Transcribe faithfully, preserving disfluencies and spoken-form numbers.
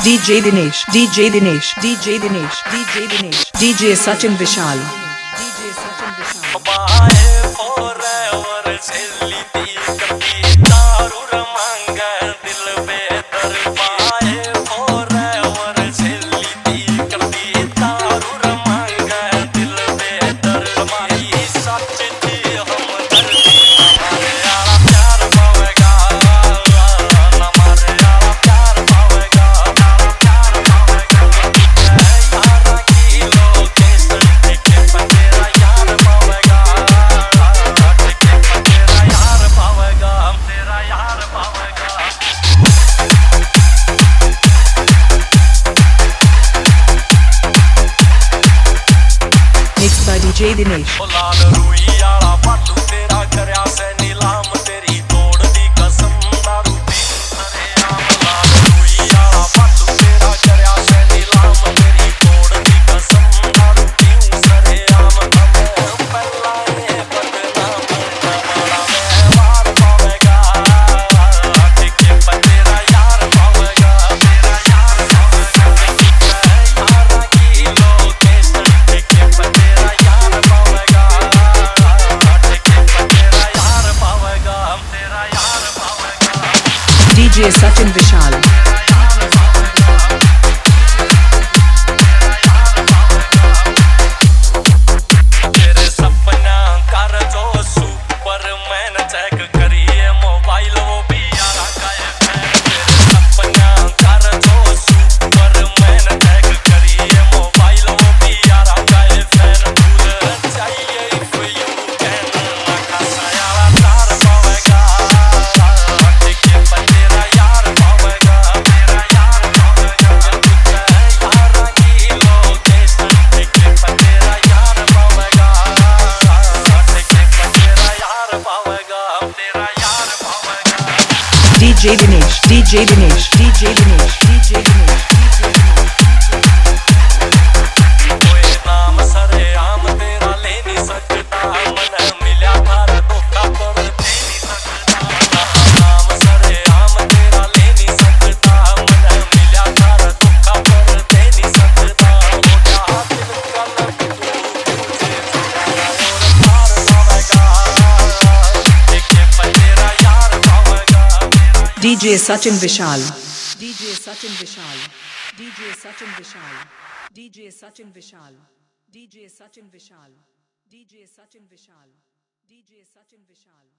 DJ Dinesh DJ Dinesh DJ Dinesh DJ Dinesh DJ Sachin Vishal DJ Sachin Vishal DJ Dinesh DJ Sachin Vishal DJ Dinesh DJ Dinesh DJ Dinesh DJ Dinesh कोई नाम सरे आम तेरा ले नहीं सकता मन मिला थारा धोखा पर दे नहीं सकता नाम सरे आम तेरा ले नहीं सकता मन मिला थारा धोखा पर दे नहीं सकता मोटा दिल कलम तू मुझे छुड़ा और पार पावेगा देखे पर तेरा यार पावेगा DJ Sachin Vishal DJ Sachin Vishal DJ Sachin Vishal DJ Sachin Vishal DJ Sachin Vishal DJ Sachin Vishal DJ Sachin विशाल